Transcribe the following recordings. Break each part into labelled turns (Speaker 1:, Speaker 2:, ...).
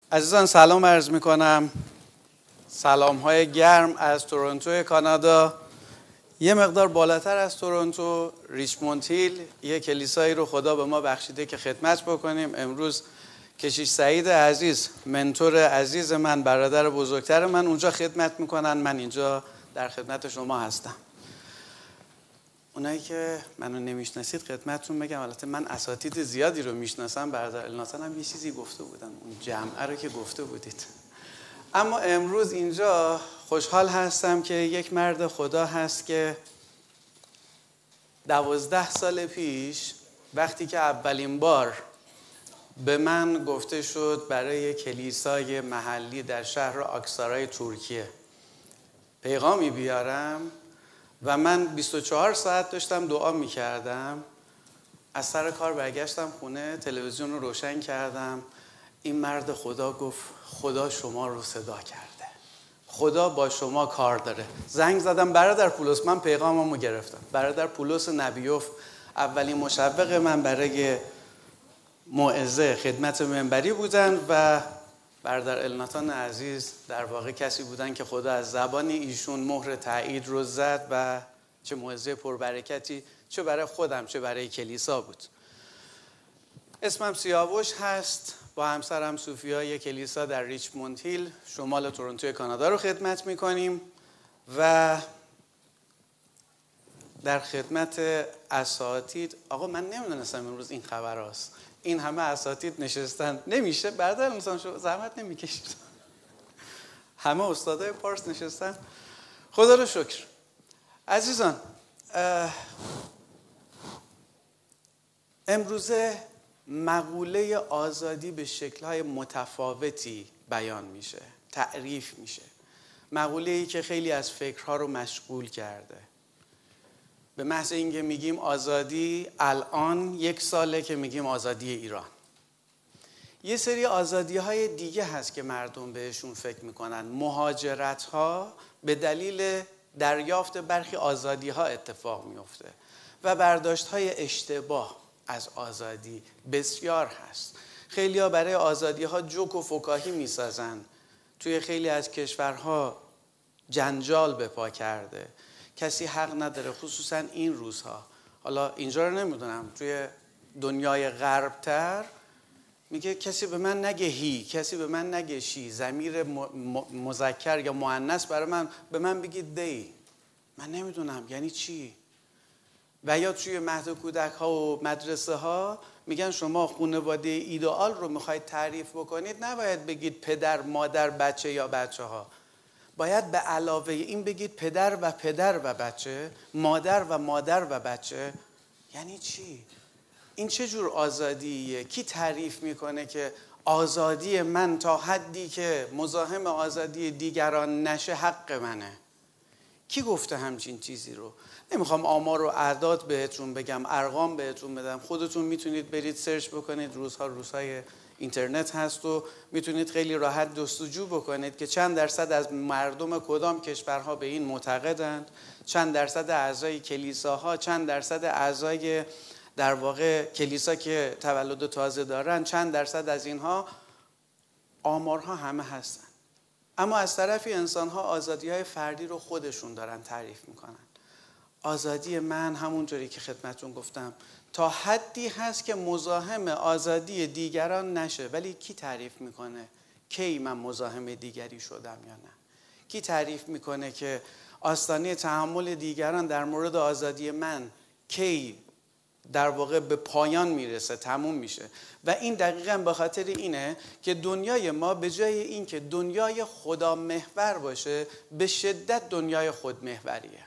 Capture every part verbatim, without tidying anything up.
Speaker 1: عزیزان سلام عرض می کنم. سلام های گرم از تورنتو کانادا. یه مقدار بالاتر از تورنتو، ریچموند هیل، یه کلیسایی رو خدا به ما بخشیده که خدمت بکنیم. امروز کشیش سعید عزیز، منتور عزیز من، برادر بزرگتر من، اونجا خدمت میکنن. من اینجا در خدمت شما هستم. اونایی که منو نمیشناسید خدمتتون بگم، البته من اساتید زیادی رو میشناسم. برادر الناصر هم یه چیزی گفته بودن، اون جمعه رو که گفته بودید. اما امروز اینجا خوشحال هستم که یک مرد خدا هست که دوازده سال پیش وقتی که اولین بار به من گفته شد برای کلیسای محلی در شهر آکسارای ترکیه پیغامی بیارم و من بیست و چهار ساعت داشتم دعا میکردم، از سر کار برگشتم خونه، تلویزیون رو روشن کردم. این مرد خدا گفت خدا شما رو صدا کرده، خدا با شما کار داره. زنگ زدم برادر پولس، من پیغاممو گرفتم. برادر پولس نبیوف اولین مشوق من برای موعظه خدمت منبری بودن و برادر الناتان عزیز در واقع کسی بودن که خدا از زبان ایشون مهر تایید رو زد و چه موعظه پربرکتی چه برای خودم چه برای کلیسا بود. اسمم سیاوش هست، با همسرم سوفیا یک کلیسا در ریچموند هیل شمال تورنتو کانادا رو خدمت میکنیم و در خدمت اساتید. آقا من نمیدونستم امروز این خبر هست، این همه اساتید نشستن. نمیشه برادر مثلا شو زحمت نمیکشید؟ همه استادای پارس نشستن. خدا رو شکر. عزیزان امروزه مقوله آزادی به شکل‌های متفاوتی بیان میشه، تعریف میشه. مقوله‌ای که خیلی از فکرها رو مشغول کرده. به محض اینکه میگیم آزادی، الان یک ساله که میگیم آزادی ایران. یه سری آزادی‌های دیگه هست که مردم بهشون فکر میکنن. مهاجرت‌ها به دلیل دریافت برخی آزادی‌ها اتفاق میفته و برداشت‌های اشتباه از آزادی بسیار هست. خیلی‌ها برای آزادی‌ها جوک و فکاهی میسازن. توی خیلی از کشورها جنجال به پا کرده. کسی حق نداره، خصوصا این روزها. حالا اینجا رو نمیدونم، توی دنیای غربتر میگه کسی به من نگه هی، کسی به من نگه شی، ضمیر مذکر یا مؤنث برای من به من بگید دی. من نمیدونم یعنی چی. و یا توی مهد کودک ها و مدرسه ها میگن شما خانواده ایدئال رو میخواید تعریف بکنید، نباید بگید پدر، مادر، بچه یا بچه ها. باید به علاوه این بگید پدر و پدر و بچه، مادر و مادر و بچه. یعنی چی؟ این چه جور آزادیه؟ کی تعریف میکنه که آزادی من تا حدی که مزاحم آزادی دیگران نشه حق منه؟ کی گفته همچین چیزی رو؟ نمیخوام آمار و اعداد بهتون بگم، ارقام بهتون بدم. خودتون میتونید برید سرچ بکنید. روزها روزهای اینترنت هست و میتونید خیلی راحت جستجو بکنید که چند درصد از مردم کدام کشورها به این معتقدند، چند درصد اعضای کلیساها، چند درصد اعضای در واقع کلیسا که تولد تازه دارن، چند درصد از اینها. آمارها همه هستن. اما از طرفی انسانها آزادی‌های فردی رو خودشون دارن تعریف میکنن. آزادی من همونجوری که خدمتون گفتم تا حدی هست که مزاحم آزادی دیگران نشه. ولی کی تعریف میکنه کی من مزاحم دیگری شدم یا نه؟ کی تعریف میکنه که آستانه تحمل دیگران در مورد آزادی من کی در واقع به پایان میرسه، تموم میشه؟ و این دقیقاً به خاطر اینه که دنیای ما به جای این که دنیای خدا محور باشه، به شدت دنیای خود محوریه.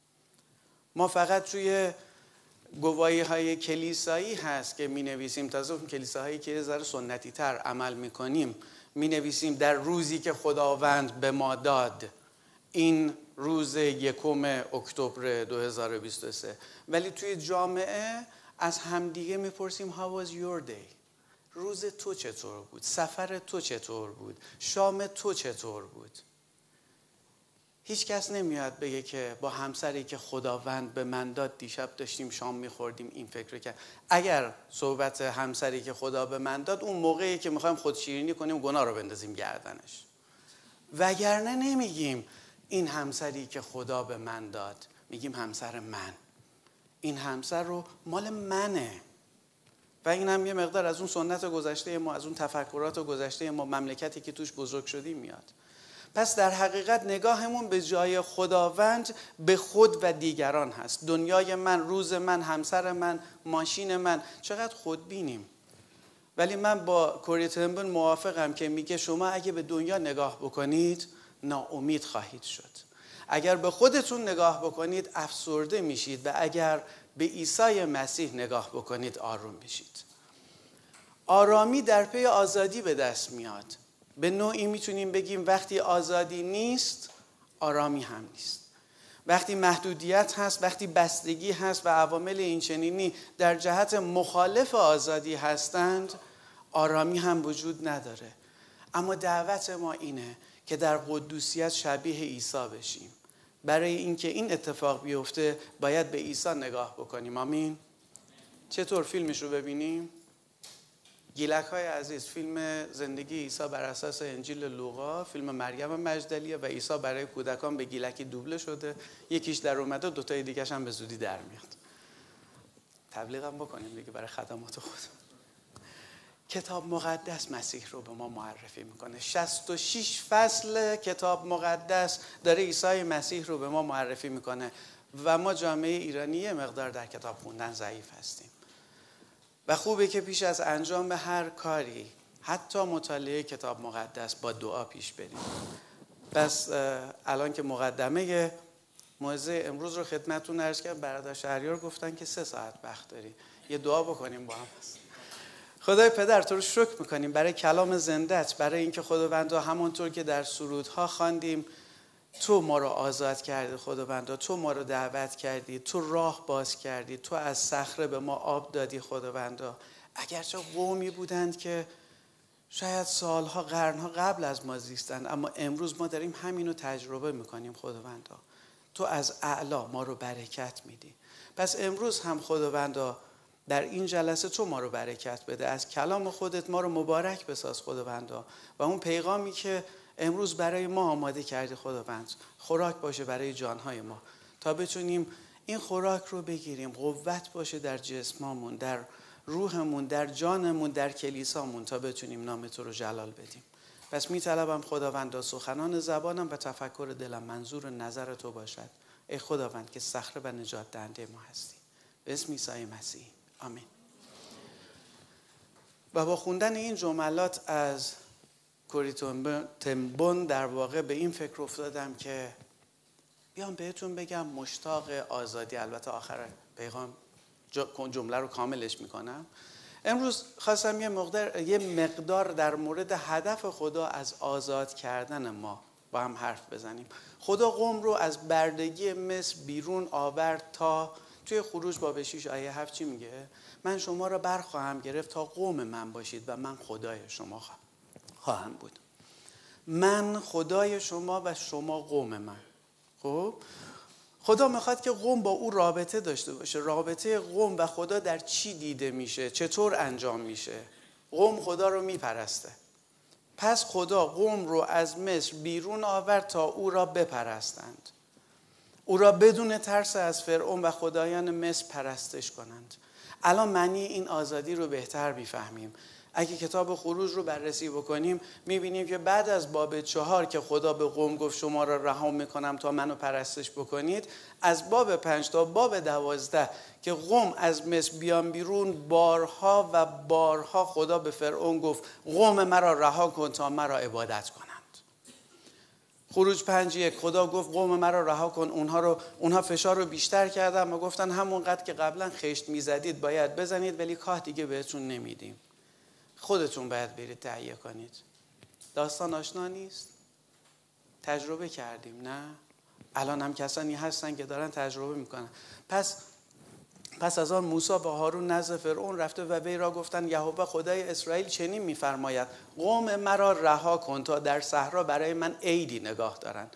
Speaker 1: ما فقط توی گواهی های کلیسایی هست که می نویسیم، تازه اون کلیساهایی که یه ذره سنتی تر عمل می کنیم، می نویسیم در روزی که خداوند به ما داد، این روز یکم اکتبر دو هزار و بیست و سه. ولی توی جامعه از همدیگه می پرسیم How was your day؟ روز تو چطور بود؟ سفر تو چطور بود؟ شام تو چطور بود؟ هیچ کس نمیاد بگه که با همسری که خداوند به من داد دیشب داشتیم شام میخوردیم این فکر رو کرد. اگر صحبت همسری که خدا به من داد، اون موقعی که میخوایم خودشیرینی کنیم گناه رو بندازیم گردنش، وگرنه نمیگیم این همسری که خدا به من داد، میگیم همسر من، این همسر رو مال منه. و این هم یه مقدار از اون سنت گذشته ما، از اون تفکرات گذشته ما، مملکتی که توش بزرگ شدیم میاد. پس در حقیقت نگاهمون به جای خداوند به خود و دیگران هست. دنیای من، روز من، همسر من، ماشین من، چقدر خودبینیم. ولی من با کوری تن بون موافقم که میگه شما اگه به دنیا نگاه بکنید ناامید خواهید شد. اگر به خودتون نگاه بکنید افسرده میشید و اگر به عیسی مسیح نگاه بکنید آروم میشید. آرامی در پی آزادی به دست میاد. به نوعی میتونیم بگیم وقتی آزادی نیست آرامی هم نیست. وقتی محدودیت هست، وقتی بستگی هست و عوامل اینچنینی در جهت مخالف آزادی هستند، آرامی هم وجود نداره. اما دعوت ما اینه که در قدوسیت شبیه عیسی بشیم. برای اینکه این اتفاق بیفته باید به عیسی نگاه بکنیم. آمین. چطور فیلمش رو ببینیم؟ گیلک های عزیز، فیلم زندگی عیسی بر اساس انجیل لوقا، فیلم مریم مجدلیه و عیسی برای کودکان به گیلکی دوبله شده، یکیش در اومده، دوتای دیگه‌ش هم به زودی در میاد. تبلیغم بکنیم دیگه برای خدمات خود. کتاب مقدس مسیح رو به ما معرفی میکنه. شصت و شش فصل کتاب مقدس داره عیسی مسیح رو به ما معرفی میکنه و ما جامعه ایرانی مقدار در کتاب خوندن ضعیف هستیم. و خوبه که پیش از انجام هر کاری، حتی مطالعه کتاب مقدس، با دعا پیش بریم. پس الان که مقدمه موعظه امروز رو خدمتتون عرض کردم، برادر شهریار گفتن که سه ساعت وقت داری، یه دعا بکنیم با هم. خدای پدر تو رو شکر میکنیم برای کلام زنده‌ات، برای اینکه خداوندا همونطور که در سرودها خواندیم تو ما رو آزاد کردی خداوندا، تو ما رو دعوت کردی، تو راه باز کردی، تو از صخره به ما آب دادی خداوندا. اگرچه قومی بودند که شاید سالها، قرنها قبل از ما زیستند، اما امروز ما داریم همینو تجربه میکنیم خداوندا. تو از اعلی ما رو برکت میدی. پس امروز هم خداوندا در این جلسه تو ما رو برکت بده، از کلام خودت ما رو مبارک بساز خداوندا و اون پیغامی که امروز برای ما آماده کردی خداوند خوراک باشه برای جانهای ما، تا بتونیم این خوراک رو بگیریم، قوت باشه در جسممون، در روحمون، در جانمون، در کلیسامون، تا بتونیم نام تو رو جلال بدیم. پس میطلبم خداوندا سخنان زبانم و تفکر دلم منظور نظر تو باشد، ای خداوند که صخره و نجات دهنده ما هستی. به اسم عیسی مسیح آمین. و با خوندن این جملات از کوری تن بون در واقع به این فکر افتادم که بیام بهتون بگم مشتاق آزادی. البته آخر پیغام جمله رو کاملش میکنم. امروز خواستم یه مقدار یه مقدار در مورد هدف خدا از آزاد کردن ما با هم حرف بزنیم. خدا قوم رو از بردگی مصر بیرون آورد تا توی خروج باب شش آیه هفت چی میگه؟ من شما را برخواهم گرفت تا قوم من باشید و من خدای شما خواهم بود. من خدای شما و شما قوم من. خب خدا میخواد که قوم با او رابطه داشته باشه. رابطه قوم و خدا در چی دیده میشه؟ چطور انجام میشه؟ قوم خدا رو میپرسته. پس خدا قوم رو از مصر بیرون آورد تا او را بپرستند، او را بدون ترس از فرعون و خدایان مصر پرستش کنند. الان معنی این آزادی رو بهتر میفهمیم. اگه کتاب خروج رو بررسی بکنیم میبینیم که بعد از باب چهار که خدا به قوم گفت شما را رها میکنم تا منو پرستش بکنید، از باب پنج تا باب دوازده که قوم از مصر بیان بیرون، بارها و بارها خدا به فرعون گفت قوم مرا رها کن تا مرا عبادت کنند. خروج پنج یک خدا گفت قوم مرا رها کن. اونها رو اونها فشار رو بیشتر کردن و گفتن همونقدر که قبلا خشت میزدید باید بزنید، ولی کاه دیگه بهتون نمیدیم، خودتون باید برید تهیه کنید. داستان آشنا نیست؟ تجربه کردیم نه؟ الان هم کسانی هستن که دارن تجربه میکنن. پس پس از آن موسی و هارون نزد فرعون رفته و وی را گفتند یهوه خدای اسرائیل چنین میفرماید قوم مرا رها کن تا در صحرا برای من عیدی نگاه دارند.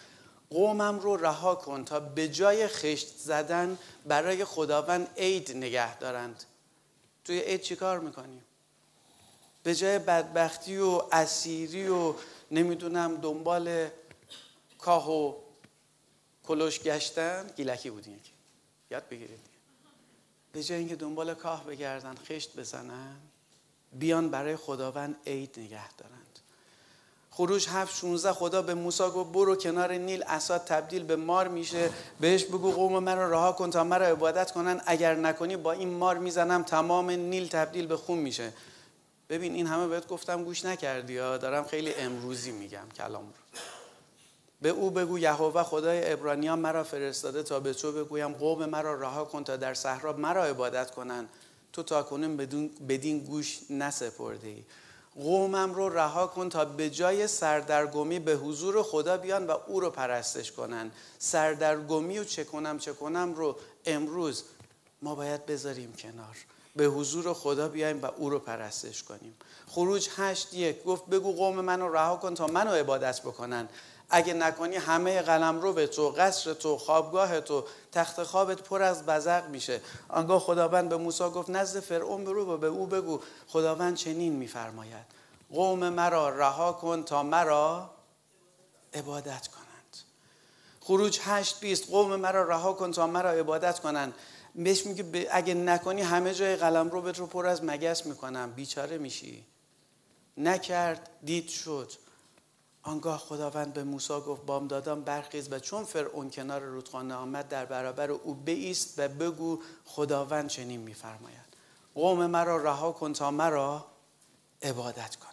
Speaker 1: قومم رو رها کن تا به جای خشت زدن برای خداوند عید نگه دارند. توی عید چی کار میکنیم؟ به جای بدبختی و اسیری و نمیدونم دنبال کاه و کلوش گشتن، گیلکی بودین یکی یاد بگیرید، به جای اینکه دنبال کاه بگردن خشت بزنن، بیان برای خداوند عید نگه دارند. خروج هفت شانزده خدا به موسی گفت برو کنار نیل، عصا تبدیل به مار میشه، بهش بگو قوم من رو رها کن تا مرا عبادت کنن، اگر نکنی با این مار میزنم تمام نیل تبدیل به خون میشه. ببین این همه بهت گفتم گوش نکردی یا دارم خیلی امروزی میگم کلام رو. به او بگو یهوه خدای عبرانیان مرا فرستاده تا به تو بگویم قوم مرا رها کن تا در صحرا مرا عبادت کنن، تو تاکنون بدون بدین گوش نسپرده ای. قومم رو رها کن تا به جای سردرگمی به حضور خدا بیان و او رو پرستش کنن. سردرگمی و چه کنم چه کنم رو امروز ما باید بذاریم کنار، به حضور خدا بیایم و او رو پرستش کنیم. خروج هشت یک گفت بگو قوم منو رها کن تا منو عبادت بکنن، اگه نکنی همه قلمرو به تو، قصر تو، خوابگاه تو، تخت خوابت پر از بزق میشه. آنگاه خداوند به موسی گفت نزد فرعون برو و به او بگو خداوند چنین میفرماید قوم مرا رها کن تا مرا عبادت کنند. خروج هشت بیست قوم مرا رها کن تا مرا عبادت کنند. بهش میگه اگه نکنی همه جای قلمرو بهت رو پر از مگس میکنم، بیچاره میشی. نکرد، دید شد. آنگاه خداوند به موسی گفت بامدادان برخیز و چون فرعون کنار رودخانه آمد در برابر او بایست و بگو خداوند چنین میفرماید قوم مرا رها کن تا مرا عبادت کنند.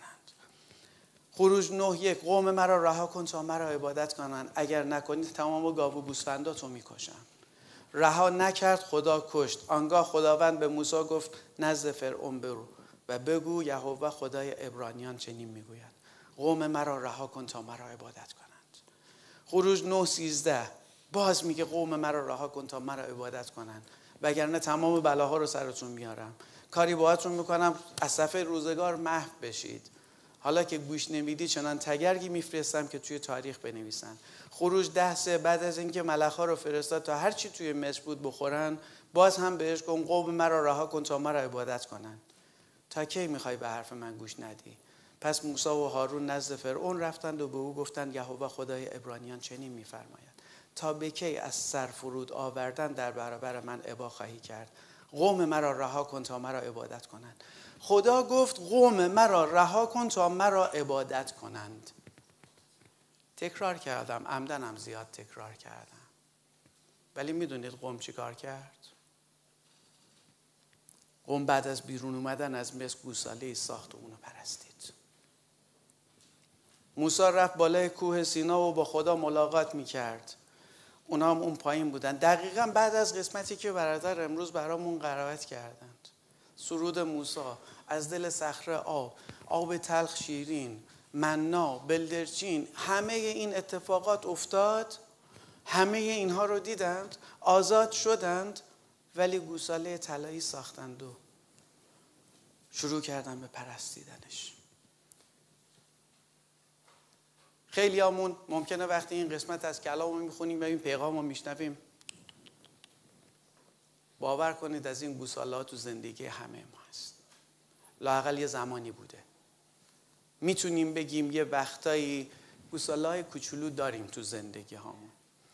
Speaker 1: خروج نه یک قوم مرا رها کن تا مرا عبادت کنند، اگر نکنید تمام گاو و گوسفنداتو میکشم. رها نکرد، خدا کشت. آنگاه خداوند به موسی گفت نزد فرعون برو و بگو یهوه خدای عبرانیان چنین میگوید قوم مرا رها کن تا مرا عبادت کنند. خروج نه سیزده باز میگه قوم مرا رها کن تا مرا عبادت کنند، وگرنه تمام بلاها رو سرتون میارم، کاری باهاتون میکنم از صفحه روزگار محو بشید. حالا که گوش نمیدی چنان تگرگی میفرستم که توی تاریخ بنویسن. خروج ده سه بعد از اینکه ملخ‌ها رو فرستاد تا هر چی توی مصر بود بخورن، باز هم بهش گفت قوم مرا رها کن تا مرا عبادت کنند. تا کی میخوای به حرف من گوش ندی؟ پس موسی و هارون نزد فرعون رفتند و به او گفتند یهوه خدای عبرانیان چنین میفرماید تا به کی از سر فرود آوردن در برابر من ابا خواهی کرد؟ قوم مرا رها کن تا مرا عبادت کنند. خدا گفت قوم مرا رها کن تا مرا عبادت کنند. تکرار کردم، عمدنم زیاد تکرار کردم، ولی میدونید قوم چی کار کرد؟ قوم بعد از بیرون اومدن از مصر گوساله ساخت و اونو پرستید. موسی رفت بالای کوه سینا و با خدا ملاقات میکرد. اونا هم اون پایین بودن. دقیقاً بعد از قسمتی که برادر امروز برامون قرائت کردند. سرود موسی، از دل صخره آب، آب تلخ شیرین، منا، بلدرچین، همه این اتفاقات افتاد. همه اینها رو دیدند، آزاد شدند، ولی گوساله طلایی ساختند و شروع کردن به پرستیدنش. خیلی همون ممکنه وقتی این قسمت از کلام رو میخونیم و این پیغام رو میشنویم باور کنید از این گوساله ها تو زندگی همه ما هست. لااقل یه زمانی بوده. میتونیم بگیم یه وقتایی گوساله های کوچولو داریم تو زندگی هامون.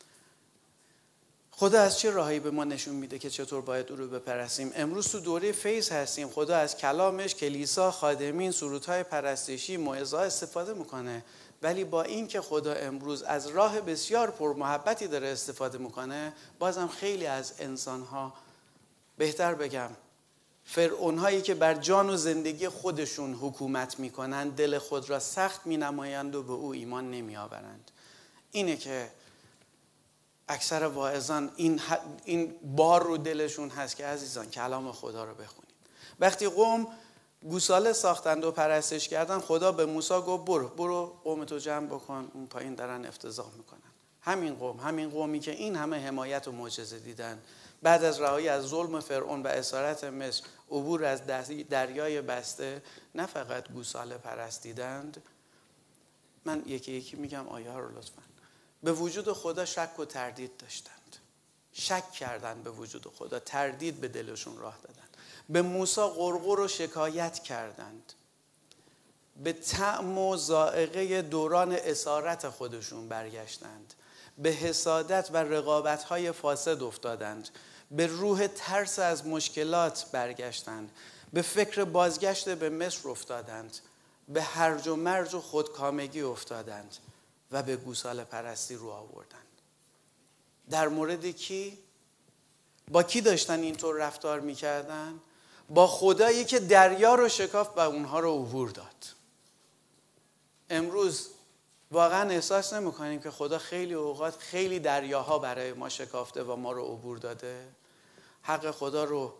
Speaker 1: خدا از چه راهی به ما نشون میده که چطور باید او رو بپرستیم؟ امروز تو دوره فیض هستیم. خدا از کلامش، کلیسا، خادمین، سرودهای پرستشی، موعظه‌ها استفاده میکنه. ولی با این که خدا امروز از راه بسیار پرمحبتی داره استفاده میکنه، بازم خیلی از انسانها، بهتر بگم فرعون‌هایی که بر جان و زندگی خودشون حکومت میکنن، دل خود را سخت مینمایند و به او ایمان نمیآورند. اینه که اکثر واعظان این, این بار رو دلشون هست که عزیزان کلام خدا رو بخونید. وقتی قوم گوساله ساختند و پرستش کردن، خدا به موسی گفت برو برو قومتو جمع بکن، اون پایین دارن افتضاح میکنن. همین قوم، همین قومی که این همه حمایت و معجزه دیدن، بعد از رهایی از ظلم فرعون و اسارت مصر، عبور از دریای بسته، نه فقط گوساله پرستیدند. من یکی یکی میگم آیه ها رو لطفاً. به وجود خدا شک و تردید داشتند. شک کردند به وجود خدا، تردید به دلشون راه دادن. به موسی غرغر و شکایت کردند. به طعم و ذائقه دوران اسارت خودشون برگشتند. به حسادت و رقابت‌های فاسد افتادند. به روح ترس از مشکلات برگشتند. به فکر بازگشت به مصر افتادند. به هرج و مرج و خودکامگی افتادند و به گوساله پرستی رو آوردند. در مورد کی؟ با کی داشتن اینطور رفتار میکردن؟ با خدایی که دریا رو شکافت و اونها رو عبور داد. امروز واقعا احساس نمی‌کنیم که خدا خیلی اوقات خیلی دریاها برای ما شکافته و ما رو عبور داده؟ حق خدا رو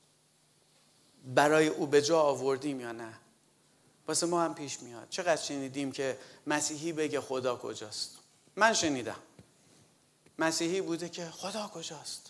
Speaker 1: برای او به جا آوردیم یا نه؟ واسه ما هم پیش میاد. چقدر شنیدیم که مسیحی بگه خدا کجاست؟ من شنیدم مسیحی بوده که خدا کجاست.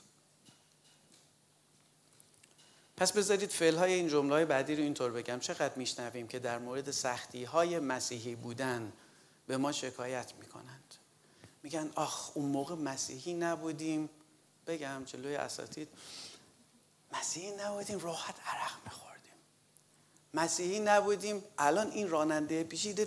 Speaker 1: پس بذارید فعل‌های این جمله‌های بعدی رو اینطور بگم. چقدر میشنویم که در مورد سختی‌های مسیحی بودن به ما شکایت میکنند. میگن آخ اون موقع مسیحی نبودیم، بگم جلوی اساتید، مسیحی نبودیم راحت عرق میخوردیم. مسیحی نبودیم الان این راننده پیچیده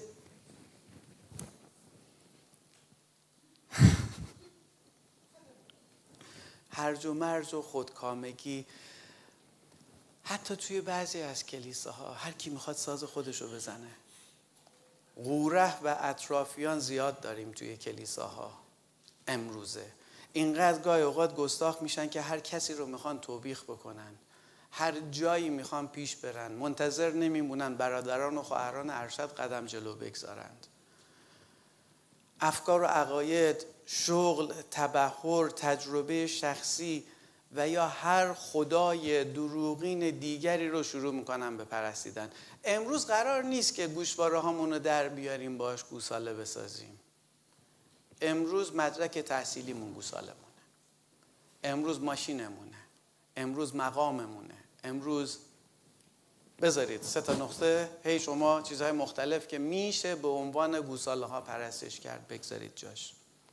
Speaker 1: هرج و مرج و خودکامگی. حتی توی بعضی از کلیساها هر کی میخواد ساز خودشو بزنه. قوره و اطرافیان زیاد داریم توی کلیساها امروزه. اینقدر گاهی اوقات گستاخ میشن که هر کسی رو میخوان توبیخ بکنن، هر جایی میخوان پیش برن، منتظر نمیمونن برادران و خواهران ارشد قدم جلو بگذارند. افکار و عقاید، شغل، تبحر، تجربه شخصی و یا هر خدای دروغین دیگری رو شروع میکنن به پرستیدن. امروز قرار نیست که گوشواره هامون رو در بیاریم باش گوساله بسازیم. امروز مدرک تحصیلیمون گوساله مونه، امروز ماشینمونه، امروز مقاممونه، امروز بذارید سه تا نقطه هی شما چیزهای مختلف که میشه به عنوان گوساله ها پرستش کرد بگذارید جاش.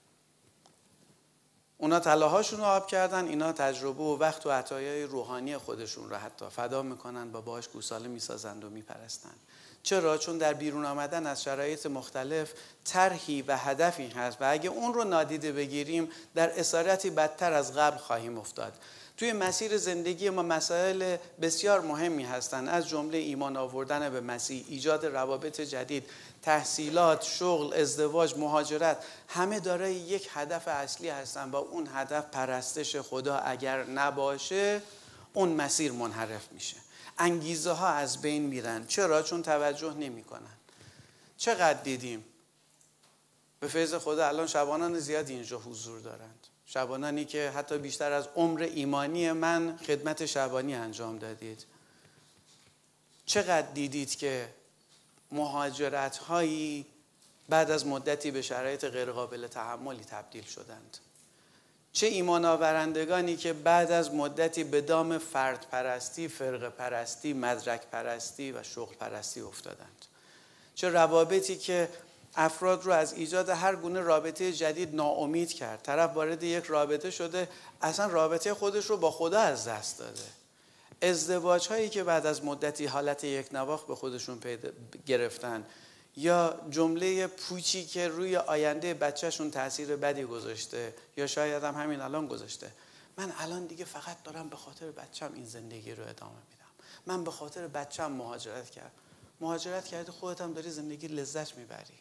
Speaker 1: اونا طلاهاشون رو آب کردن، اینا تجربه و وقت و عطایای روحانی خودشون رو حتی فدا میکنن و باهاش گوساله میسازند و میپرستن. چرا؟ چون در بیرون آمدن از شرایط مختلف طرحی و هدفی هست و اگه اون رو نادیده بگیریم در اسارتی بدتر از قبل خواهیم افتاد. توی مسیر زندگی ما مسائل بسیار مهمی هستند، از جمله ایمان آوردن به مسیح، ایجاد روابط جدید، تحصیلات، شغل، ازدواج، مهاجرت، همه دارای یک هدف اصلی هستن و اون هدف پرستش خدا اگر نباشه اون مسیر منحرف میشه. انگیزه ها از بین میرن. چرا؟ چون توجه نمی کنن. چقدر دیدیم به فیض خدا الان شبانان زیادی اینجا حضور دارند، شبانانی که حتی بیشتر از عمر ایمانی من خدمت شبانی انجام دادید. چقدر دیدید که مهاجرت هایی بعد از مدتی به شرایط غیر قابل تحملی تبدیل شدند. چه ایمان آورندگانی که بعد از مدتی به دام فرد پرستی، فرقه پرستی، مدرک پرستی و شغل پرستی افتادند. چه روابطی که افراد رو از ایجاد هر گونه رابطه جدید ناامید کرد. طرف وارد یک رابطه شده اصلا رابطه خودش رو با خدا از دست داده. ازدواج هایی که بعد از مدتی حالت یک نواخت به خودشون پیدا گرفتن، یا جمله پوچی که روی آینده بچهشون تاثیر بدی گذاشته یا شاید هم همین الان گذاشته. من الان دیگه فقط دارم به خاطر بچه‌م این زندگی رو ادامه میدم. من به خاطر بچه‌م مهاجرت کردم. مهاجرت کردی خودت هم داری زندگی لذت میبری.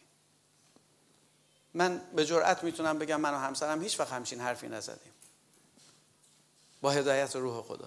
Speaker 1: من به جرئت میتونم بگم من و همسرم هیچ وقت همچین حرفی نزدیم با هدایت روح خدا.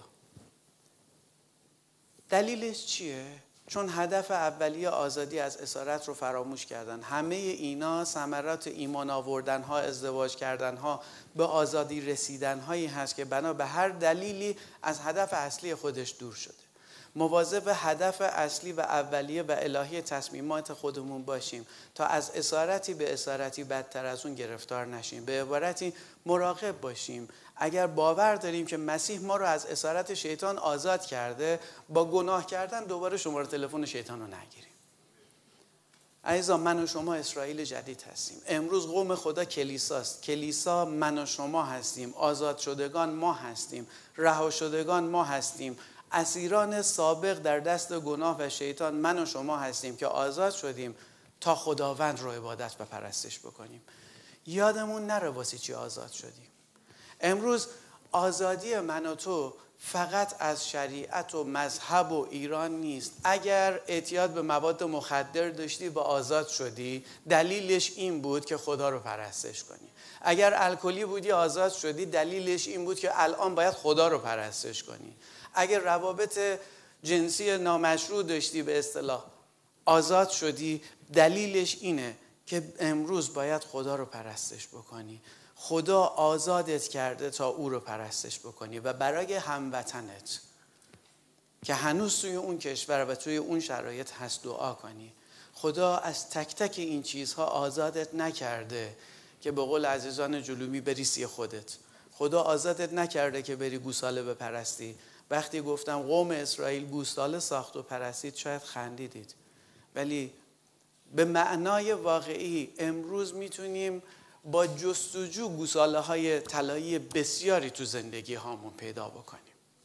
Speaker 1: دلیلش چیه؟ چون هدف اولیه آزادی از اسارت رو فراموش کردن. همه اینا ثمرات ایمان آوردن ها، ازدواج کردن ها، به آزادی رسیدن هایی هست که بنا به هر دلیلی از هدف اصلی خودش دور شده. مواظب هدف اصلی و اولیه و الهی تصمیمات خودمون باشیم تا از اسارتی به اسارتی بدتر از اون گرفتار نشیم. به عبارتی مراقب باشیم. اگر باور داریم که مسیح ما رو از اسارت شیطان آزاد کرده، با گناه کردن دوباره شماره تلفن شیطان رو نگیریم. عزیزان من و شما اسرائیل جدید هستیم. امروز قوم خدا کلیساست. کلیسا من و شما هستیم. آزاد شدگان ما هستیم. رها شدگان ما هستیم. اسیران سابق در دست گناه و شیطان من و شما هستیم که آزاد شدیم تا خداوند رو عبادت و پرستش بکنیم. یادمون نره واسه چی آزاد شدیم. امروز آزادی من و تو فقط از شریعت و مذهب و ایران نیست. اگر اعتیاد به مواد مخدر داشتی و آزاد شدی، دلیلش این بود که خدا رو پرستش کنی. اگر الکلی بودی آزاد شدی، دلیلش این بود که الان باید خدا رو پرستش کنی. اگر روابط جنسی نامشروع داشتی به اصطلاح آزاد شدی، دلیلش اینه که امروز باید خدا رو پرستش بکنی. خدا آزادت کرده تا او رو پرستش بکنی و برای هموطنت که هنوز توی اون کشور و توی اون شرایط هست دعا کنی. خدا از تک تک این چیزها آزادت نکرده که به قول عزیزان جلومی بری سی خودت. خدا آزادت نکرده که بری گوساله بپرستی. وقتی گفتم قوم اسرائیل گوساله ساخت و پرستید شاید خندیدید، ولی به معنای واقعی امروز میتونیم با جستجو گوساله های طلایی بسیاری تو زندگی هامون پیدا بکنیم.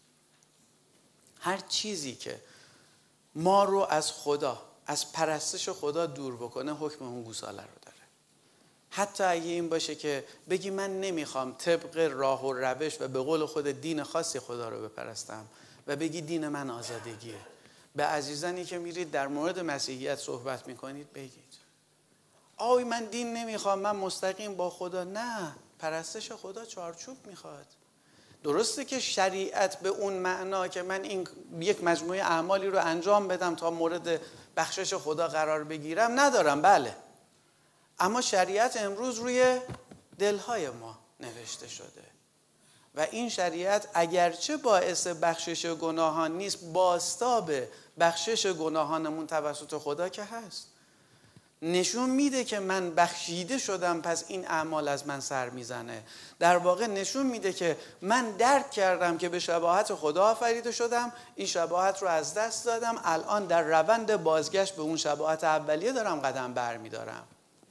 Speaker 1: هر چیزی که ما رو از خدا، از پرستش خدا دور بکنه حکم اون گوساله رو داره. حتی اگه این باشه که بگی من نمیخوام طبق راه و روش و به قول خود دین خاصی خدا رو بپرستم و بگی دین من آزادگیه. به عزیزانی که میرید در مورد مسیحیت صحبت میکنید بگید آوی من دین نمیخوام، من مستقیم با خدا. نه، پرستش خدا چارچوب میخواد. درسته که شریعت به اون معنا که من این یک مجموعه اعمالی رو انجام بدم تا مورد بخشش خدا قرار بگیرم ندارم، بله، اما شریعت امروز روی دلهای ما نوشته شده و این شریعت اگرچه باعث بخشش گناهان نیست، بازتاب بخشش گناهانمون توسط خدا که هست. نشون میده که من بخشیده شدم، پس این اعمال از من سر میزنه. در واقع نشون میده که من درک کردم که به شباهت خدا آفریده شدم، این شباهت رو از دست دادم، الان در روند بازگشت به اون شباهت اولیه دارم قدم برمیدارم.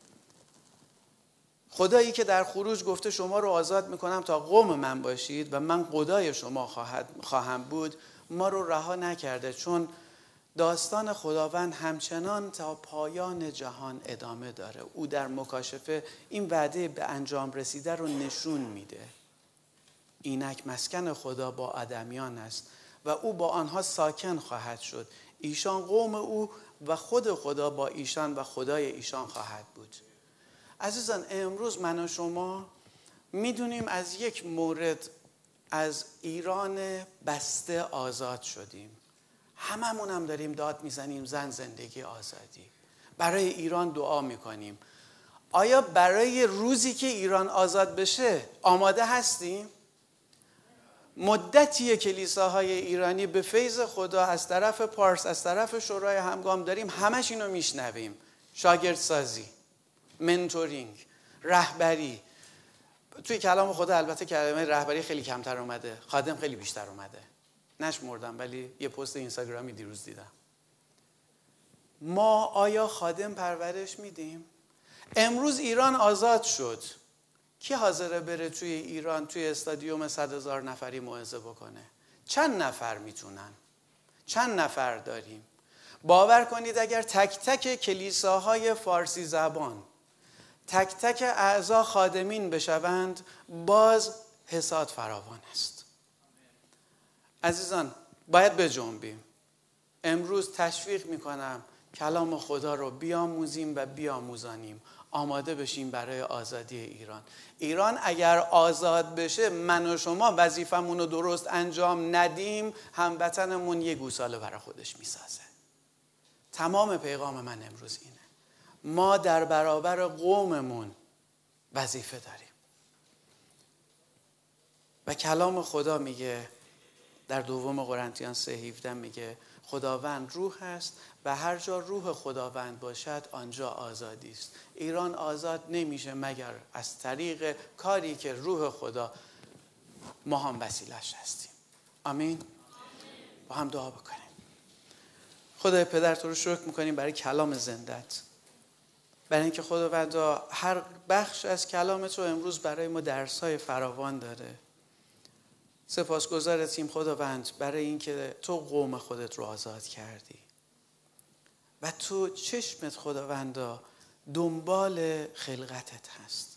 Speaker 1: خدایی که در خروج گفته شما رو آزاد میکنم تا قوم من باشید و من خدای شما خواهد خواهم بود، ما رو رها نکرده، چون داستان خداوند همچنان تا پایان جهان ادامه داره. او در مکاشفه این وعده به انجام رسیده رو نشون میده. اینک مسکن خدا با آدمیان است و او با آنها ساکن خواهد شد. ایشان قوم او و خود خدا با ایشان و خدای ایشان خواهد بود. عزیزان امروز من و شما میدونیم از یک مورد از ایران بسته آزاد شدیم. هممون هم داریم داد میزنیم زن زندگی آزادی. برای ایران دعا میکنیم. آیا برای روزی که ایران آزاد بشه آماده هستیم؟ مدتیه کلیساهای ایرانی به فیض خدا از طرف پارس، از طرف شورای همگام داریم همش اینو میشنویم. شاگردسازی، منتورینگ، رهبری. توی کلام خدا البته کلمه رهبری خیلی کمتر اومده، خادم خیلی بیشتر اومده. نشمردم ولی یه پست اینستاگرامی دیروز دیدم. ما آیا خادم پرورش میدیم؟ امروز ایران آزاد شد. کی حاضره بره توی ایران توی استادیوم صد هزار نفری موعظه بکنه؟ چند نفر میتونن؟ چند نفر داریم؟ باور کنید اگر تک تک کلیساهای فارسی زبان تک تک اعضا خادمین بشوند، باز حصاد فراوان است. عزیزان باید بجنبیم. امروز تشویق میکنم کلام خدا رو بیاموزیم و بیاموزانیم. آماده بشیم برای آزادی ایران. ایران اگر آزاد بشه، من و شما وظیفمون رو درست انجام ندیم، هموطنمون یه گوساله برای خودش میسازه. تمام پیغام من امروز اینه. ما در برابر قوممون وظیفه داریم و کلام خدا میگه در دوم قرنتیان سه هفده میگه خداوند روح است و هر جا روح خداوند باشد آنجا آزادی است. ایران آزاد نمیشه مگر از طریق کاری که روح خدا، ما هم وسیله‌اش هستیم. آمین. با هم دعا بکنیم. خدای پدر تو رو شکر میکنیم برای کلام زندت. برای اینکه خداوندا هر بخش از کلامت رو امروز برای ما درس‌های فراوان داره. سپاسگزارتیم خداوند برای اینکه تو قوم خودت رو آزاد کردی و تو چشمت خداوندا دنبال خلقتت هست.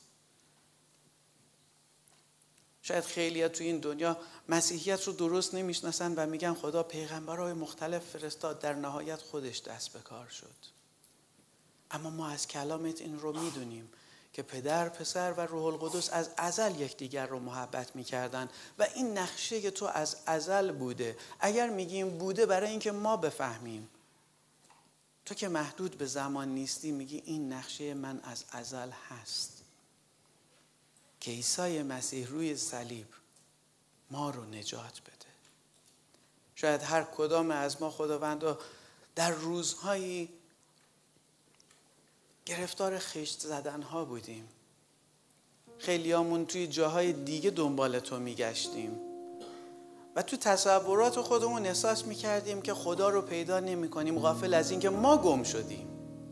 Speaker 1: شاید خیلی‌ها تو این دنیا مسیحیت رو درست نمیشناسن و میگن خدا پیغمبرای مختلف فرستاد، در نهایت خودش دست به کار شد. اما ما از کلامت این رو میدونیم که پدر، پسر و روح القدس از ازل یکدیگر رو محبت میکردن و این نقشه تو از ازل بوده. اگر میگیم بوده برای اینکه ما بفهمیم، تو که محدود به زمان نیستی میگی این نقشه من از ازل هست که عیسی مسیح روی صلیب ما رو نجات بده. شاید هر کدام از ما خداوندا در روزهایی گرفتار خشت زدن ها بودیم. خیلیامون توی جاهای دیگه دنبال تو میگشتیم و تو تصورات خودمون احساس میکردیم که خدا رو پیدا نمی کنیم، غافل از این که ما گم شدیم.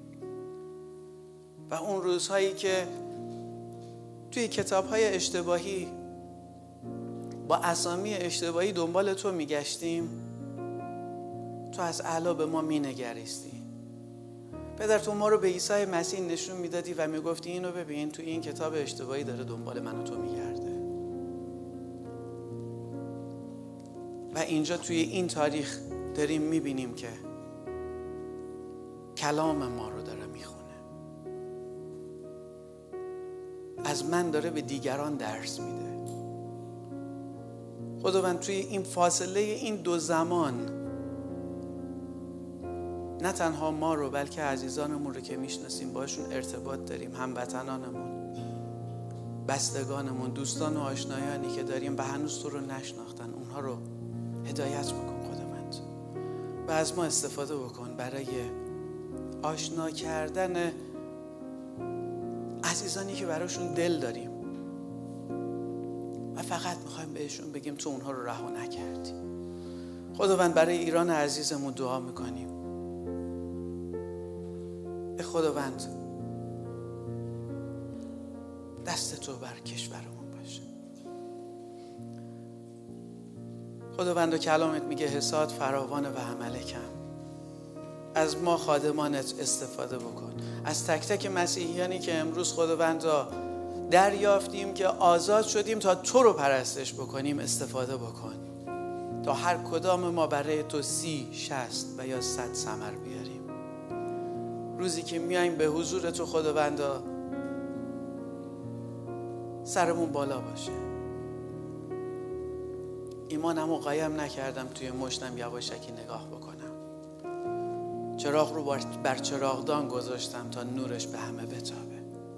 Speaker 1: و اون روزهایی که توی کتاب‌های اشتباهی با اسامی اشتباهی دنبال تو میگشتیم، تو از اعلی به ما مینگریستی. پدر تو ما رو به عیسی مسیح نشون میدادی و میگفتی اینو ببین، توی این کتاب اشتباهی داره دنبال من و تو میگرده. و اینجا توی این تاریخ داریم میبینیم که کلام ما رو داره میخونه، از من داره به دیگران درس میده. خداوند توی این فاصله این دو زمان نه تنها ما رو بلکه عزیزانمون رو که میشناسیم باشون ارتباط داریم، هموطنانمون، بستگانمون، دوستان و آشنایانی که داریم و هنوز تو رو نشناختن، اونها رو هدایت بکن خداوند و از ما استفاده بکن برای آشنا کردن عزیزانی که براشون دل داریم و فقط میخوایم بهشون بگیم تو اونها رو رها نکردی. خداوند برای ایران عزیزمون دعا میکنیم. خداوند دست تو بر کشورمون باشه. خداوند و کلامت میگه حساد فراوانه و عمل کم. از ما خادمانت استفاده بکن، از تک تک مسیحیانی که امروز خداوند دریافتیم که آزاد شدیم تا تو رو پرستش بکنیم استفاده بکن، تا هر کدام ما برای تو سی، شصت و یا صد ثمر بیاریم. روزی که میایم به حضور تو خداوندا سرمون بالا باشه. ایمانمو قایم نکردم توی مشتم یواشکی نگاه بکنم. چراغ رو بر چراغدان گذاشتم تا نورش به همه بتابه.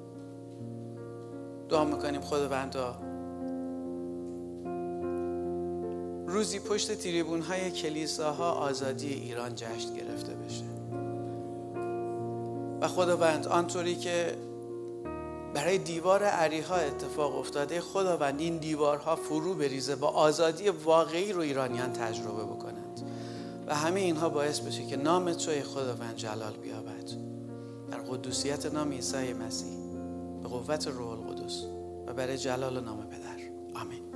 Speaker 1: دعا میکنیم خداوندا روزی پشت تریبون‌های کلیساها آزادی ایران جشن گرفته بشه و خداوند آنطوری که برای دیوار اریحا اتفاق افتاده، خداوند این دیوارها فرو بریزه و آزادی واقعی رو ایرانیان تجربه بکنند و همه اینها باعث بشه که نام توی خداوند جلال بیابد. در قدوسیت نام عیسی مسیح به قوت روح القدس و برای جلال نام پدر. آمین.